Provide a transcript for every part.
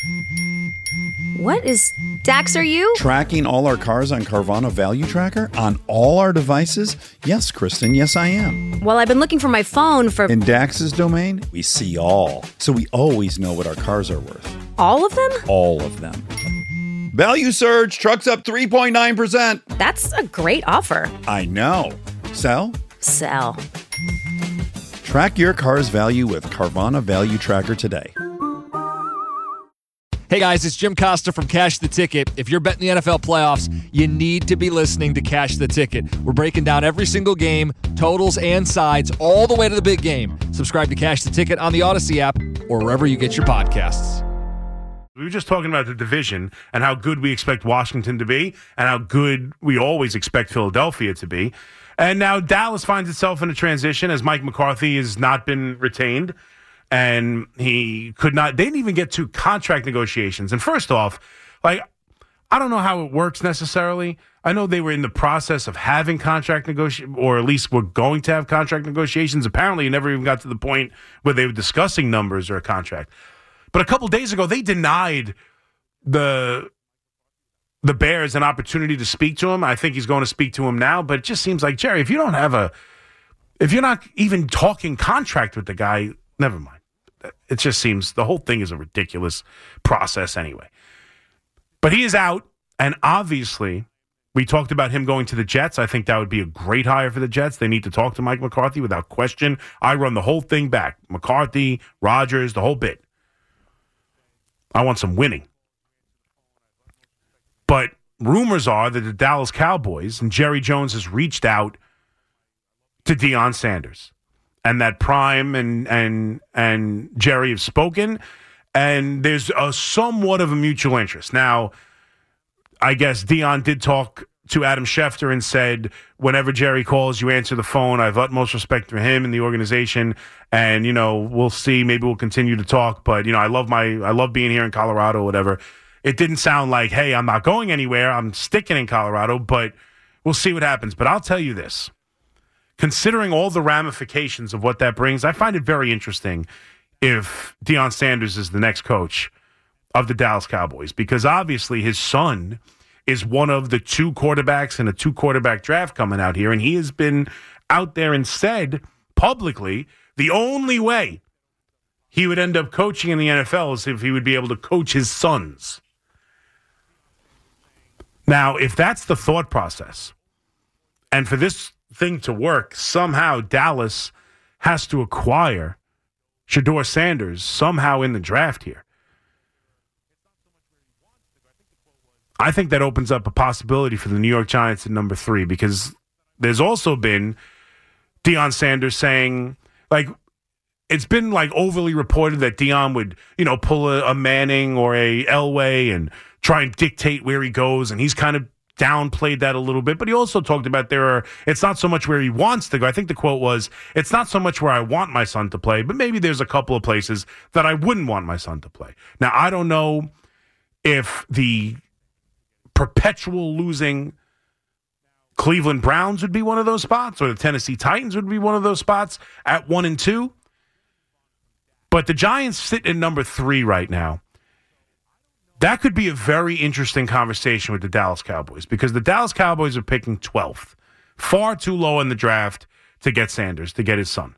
What is... Dax, are you? Tracking all our cars on Carvana Value Tracker on all our devices? Yes, Kristen, yes, I am. Well, I've been looking for my phone for... In Dax's domain, we see all. So we always know what our cars are worth. All of them? All of them. Value surge, trucks up 3.9%. That's a great offer. I know. Sell? Sell. Track your car's value with Carvana Value Tracker today. Hey guys, it's Jim Costa from Cash the Ticket. If you're betting the NFL playoffs, you need to be listening to Cash the Ticket. We're breaking down every single game, totals and sides, all the way to the big game. Subscribe to Cash the Ticket on the Odyssey app or wherever you get your podcasts. We were just talking about the division and how good we expect Washington to be and how good we always expect Philadelphia to be. And now Dallas finds itself in a transition as Mike McCarthy has not been retained. And he could not, they didn't even get to contract negotiations. And first off, I don't know how it works necessarily. I know they were in the process of having contract negotiations, or at least were going to have contract negotiations. Apparently, it never even got to the point where they were discussing numbers or a contract. But a couple days ago, they denied the Bears an opportunity to speak to him. I think he's going to speak to him now. But it just seems like, Jerry, if you're not even talking contract with the guy, never mind. It just seems the whole thing is a ridiculous process anyway. But he is out, and obviously, we talked about him going to the Jets. I think that would be a great hire for the Jets. They need to talk to Mike McCarthy without question. I run the whole thing back. McCarthy, Rodgers, the whole bit. I want some winning. But rumors are that the Dallas Cowboys and Jerry Jones has reached out to Deion Sanders. And that Prime and Jerry have spoken, and there's a somewhat of a mutual interest. Now, I guess Deion did talk to Adam Schefter and said, whenever Jerry calls, you answer the phone. I have utmost respect for him and the organization, and we'll see. Maybe we'll continue to talk, but I love being here in Colorado, whatever. It didn't sound like, hey, I'm not going anywhere. I'm sticking in Colorado, but we'll see what happens. But I'll tell you this. Considering all the ramifications of what that brings, I find it very interesting if Deion Sanders is the next coach of the Dallas Cowboys, because obviously his son is one of the two quarterbacks in a two-quarterback draft coming out here, and he has been out there and said publicly the only way he would end up coaching in the NFL is if he would be able to coach his sons. Now, if that's the thought process, and for this thing to work, somehow Dallas has to acquire Shedeur Sanders somehow in the draft here. I think that opens up a possibility for the New York Giants at number 3, because there's also been Deion Sanders saying, it's been overly reported that Deion would, pull a Manning or a Elway and try and dictate where he goes, and he's kind of downplayed that a little bit, but he also talked about it's not so much where he wants to go. I think the quote was, it's not so much where I want my son to play, but maybe there's a couple of places that I wouldn't want my son to play. Now, I don't know if the perpetual losing Cleveland Browns would be one of those spots, or the Tennessee Titans would be one of those spots at 1 and 2, but the Giants sit in number 3 right now. That could be a very interesting conversation with the Dallas Cowboys, because the Dallas Cowboys are picking 12th. Far too low in the draft to get Sanders, to get his son.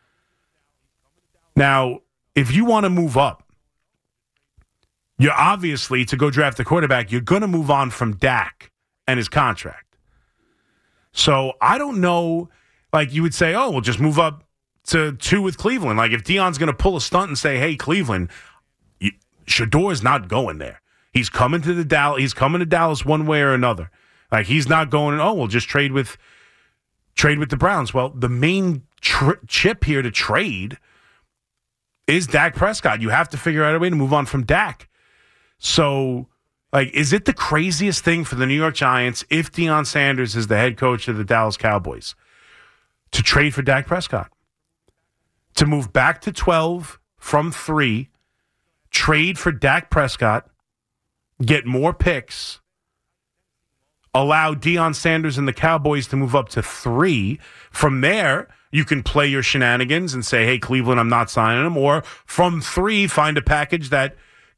Now, if you want to move up, you're obviously, to go draft a quarterback, you're going to move on from Dak and his contract. So I don't know, you would say, we'll just move up to 2 with Cleveland. If Deion's going to pull a stunt and say, hey, Cleveland, Shedeur's not going there. He's coming to Dallas one way or another. He's not going, we'll just trade with the Browns. Well, the main chip here to trade is Dak Prescott. You have to figure out a way to move on from Dak. So, is it the craziest thing for the New York Giants, if Deion Sanders is the head coach of the Dallas Cowboys, to trade for Dak Prescott? To move back to 12 from 3, trade for Dak Prescott, get more picks, allow Deion Sanders and the Cowboys to move up to 3. From there, you can play your shenanigans and say, hey, Cleveland, I'm not signing him. Or from 3, find a package that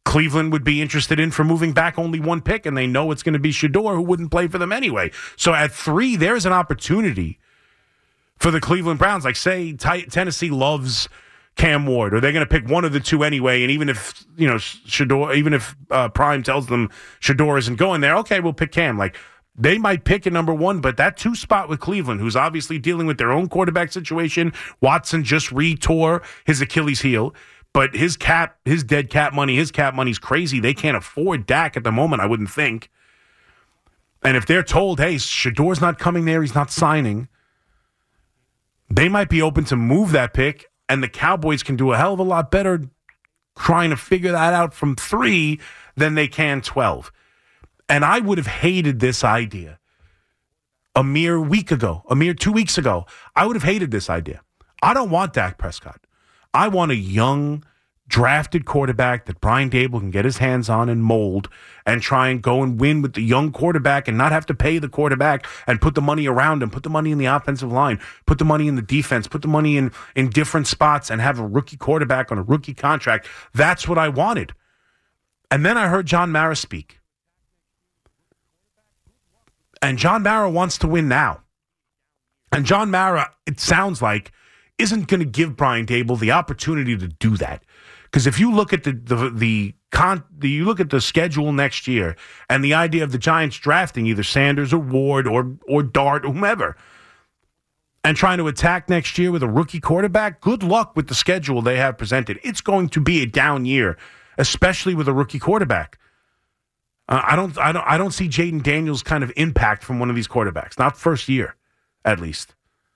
Cleveland would be interested in for moving back only one pick, and they know it's going to be Shedeur, who wouldn't play for them anyway. So at 3, there's an opportunity for the Cleveland Browns. Like, say, Tennessee loves Cam Ward, or they're going to pick one of the two anyway, and even if, Shedeur, even if Prime tells them Shedeur isn't going there, okay, we'll pick Cam. Like, they might pick at number 1, but that 2 spot with Cleveland, who's obviously dealing with their own quarterback situation, Watson just re-tore his Achilles heel. But his dead cap money's crazy. They can't afford Dak at the moment, I wouldn't think. And if they're told, hey, Shedeur's not coming there, he's not signing, they might be open to move that pick, and the Cowboys can do a hell of a lot better trying to figure that out from 3 than they can 12. And I would have hated this idea a mere 2 weeks ago. I would have hated this idea. I don't want Dak Prescott. I want a young, drafted quarterback that Brian Daboll can get his hands on and mold and try and go and win with the young quarterback and not have to pay the quarterback and put the money around him, put the money in the offensive line, put the money in the defense, put the money in different spots and have a rookie quarterback on a rookie contract. That's what I wanted. And then I heard John Mara speak. And John Mara wants to win now. And John Mara, it sounds like, isn't going to give Brian Daboll the opportunity to do that. Because if you look at you look at the schedule next year and the idea of the Giants drafting either Sanders or Ward or Dart or whomever and trying to attack next year with a rookie quarterback, good luck with the schedule they have presented. It's going to be a down year, especially with a rookie quarterback. I don't see Jaden Daniels' kind of impact from one of these quarterbacks, not first year, at least.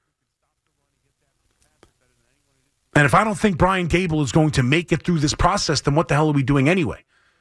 And if I don't think Brian Daboll is going to make it through this process, then what the hell are we doing anyway?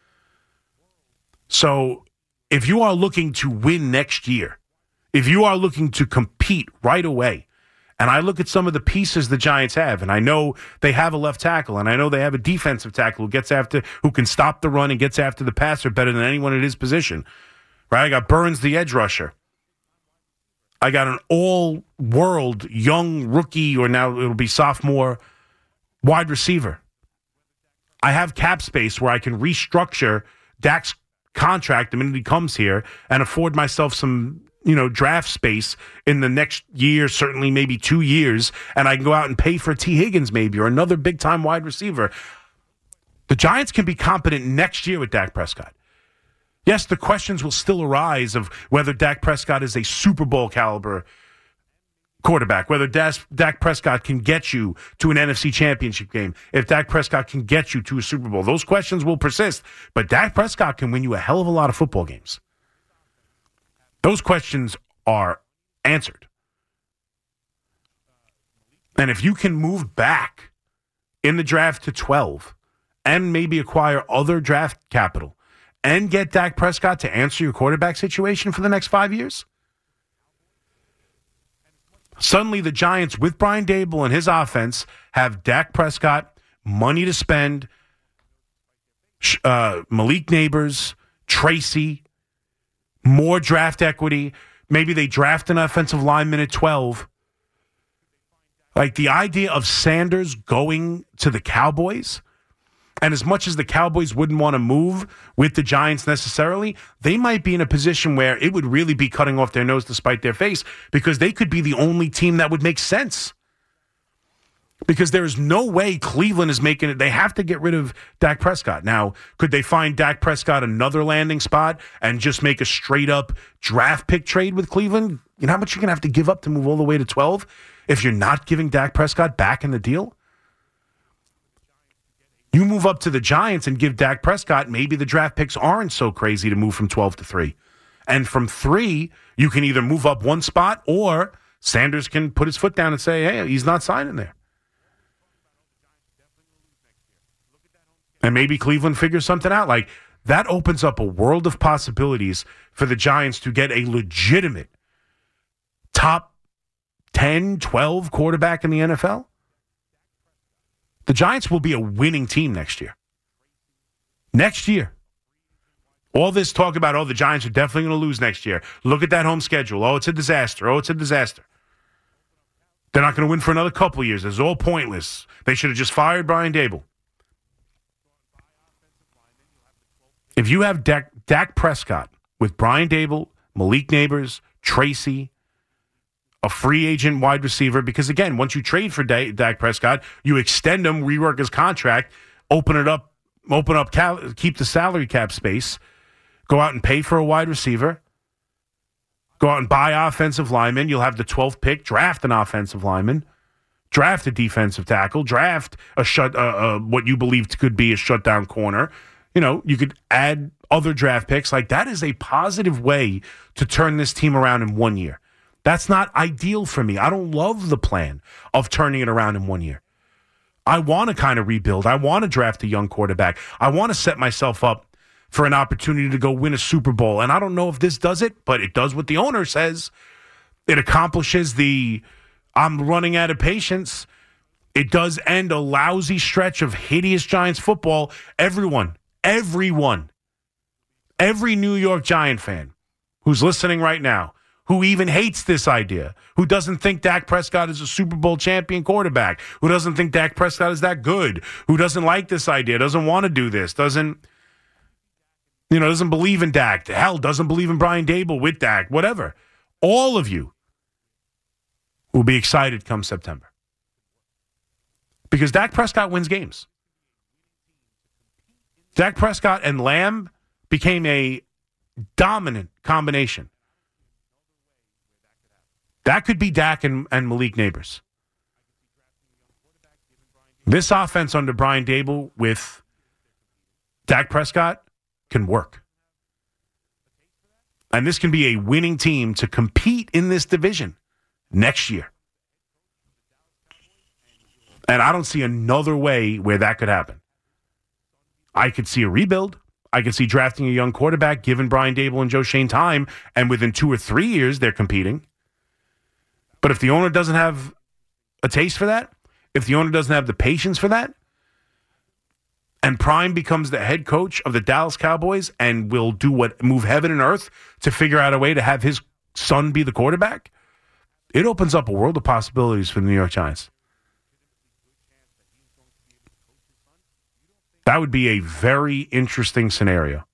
So if you are looking to win next year, if you are looking to compete right away, and I look at some of the pieces the Giants have, and I know they have a left tackle, and I know they have a defensive tackle who can stop the run and gets after the passer better than anyone at his position. Right? I got Burns, the edge rusher. I got an all-world young rookie, or now it'll be sophomore, wide receiver. I have cap space where I can restructure Dak's contract the minute he comes here and afford myself some, draft space in the next year, certainly maybe 2 years, and I can go out and pay for T. Higgins maybe or another big-time wide receiver. The Giants can be competent next year with Dak Prescott. Yes, the questions will still arise of whether Dak Prescott is a Super Bowl caliber quarterback, whether Dak Prescott can get you to an NFC championship game, if Dak Prescott can get you to a Super Bowl. Those questions will persist, but Dak Prescott can win you a hell of a lot of football games. Those questions are answered. And if you can move back in the draft to 12 and maybe acquire other draft capital and get Dak Prescott to answer your quarterback situation for the next 5 years, suddenly the Giants, with Brian Daboll and his offense, have Dak Prescott, money to spend, Malik Neighbors, Tracy, more draft equity. Maybe they draft an offensive lineman at 12. Like the idea of Sanders going to the Cowboys, and as much as the Cowboys wouldn't want to move with the Giants necessarily, they might be in a position where it would really be cutting off their nose to spite their face, because they could be the only team that would make sense. Because there's no way Cleveland is making it. They have to get rid of Dak Prescott. Now, could they find Dak Prescott another landing spot and just make a straight-up draft pick trade with Cleveland? You know how much you're going to have to give up to move all the way to 12 if you're not giving Dak Prescott back in the deal? You move up to the Giants and give Dak Prescott, maybe the draft picks aren't so crazy to move from 12 to 3. And from 3, you can either move up one spot or Sanders can put his foot down and say, hey, he's not signing there. And maybe Cleveland figures something out. Like, that opens up a world of possibilities for the Giants to get a legitimate top 10, 12 quarterback in the NFL. The Giants will be a winning team next year. Next year. All this talk about, the Giants are definitely going to lose next year. Look at that home schedule. Oh, it's a disaster. Oh, it's a disaster. They're not going to win for another couple of years. It's all pointless. They should have just fired Brian Daboll. If you have Dak Prescott with Brian Dable, Malik Neighbors, Tracy, a free agent wide receiver, because again, once you trade for Dak Prescott, you extend him, rework his contract, keep the salary cap space, go out and pay for a wide receiver, go out and buy offensive linemen. You'll have the 12th pick, draft an offensive lineman, draft a defensive tackle, draft what you believe could be a shutdown corner. You could add other draft picks. Like, that is a positive way to turn this team around in 1 year. That's not ideal for me. I don't love the plan of turning it around in 1 year. I want to kind of rebuild. I want to draft a young quarterback. I want to set myself up for an opportunity to go win a Super Bowl. And I don't know if this does it, but it does what the owner says. It accomplishes I'm running out of patience. It does end a lousy stretch of hideous Giants football. Everyone, every New York Giant fan who's listening right now, who even hates this idea, who doesn't think Dak Prescott is a Super Bowl champion quarterback, who doesn't think Dak Prescott is that good, who doesn't like this idea, doesn't want to do this, doesn't believe in Dak, hell, doesn't believe in Brian Dable with Dak, whatever. All of you will be excited come September. Because Dak Prescott wins games. Dak Prescott and Lamb became a dominant combination. That could be Dak and Malik Neighbors. This offense under Brian Dable with Dak Prescott can work. And this can be a winning team to compete in this division next year. And I don't see another way where that could happen. I could see a rebuild. I could see drafting a young quarterback, giving Brian Dable and Joe Shane time, and within 2 or 3 years, they're competing. But if the owner doesn't have a taste for that, if the owner doesn't have the patience for that, and Prime becomes the head coach of the Dallas Cowboys and will move heaven and earth to figure out a way to have his son be the quarterback, it opens up a world of possibilities for the New York Giants. That would be a very interesting scenario.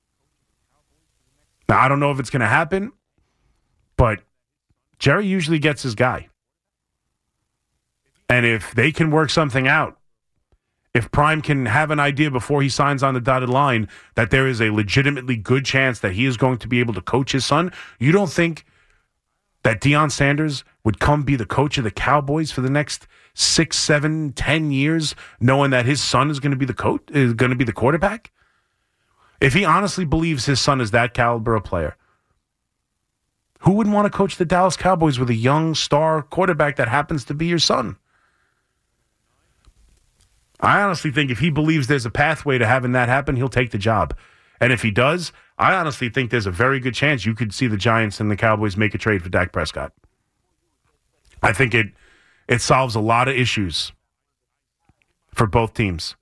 Now, I don't know if it's going to happen, but Jerry usually gets his guy. And if they can work something out, if Prime can have an idea before he signs on the dotted line that there is a legitimately good chance that he is going to be able to coach his son, you don't think that Deion Sanders would come be the coach of the Cowboys for the next 6, 7, 10 years, knowing that his son is going to be the quarterback? If he honestly believes his son is that caliber of player, who wouldn't want to coach the Dallas Cowboys with a young star quarterback that happens to be your son? I honestly think if he believes there's a pathway to having that happen, he'll take the job. And if he does, I honestly think there's a very good chance you could see the Giants and the Cowboys make a trade for Dak Prescott. I think it solves a lot of issues for both teams.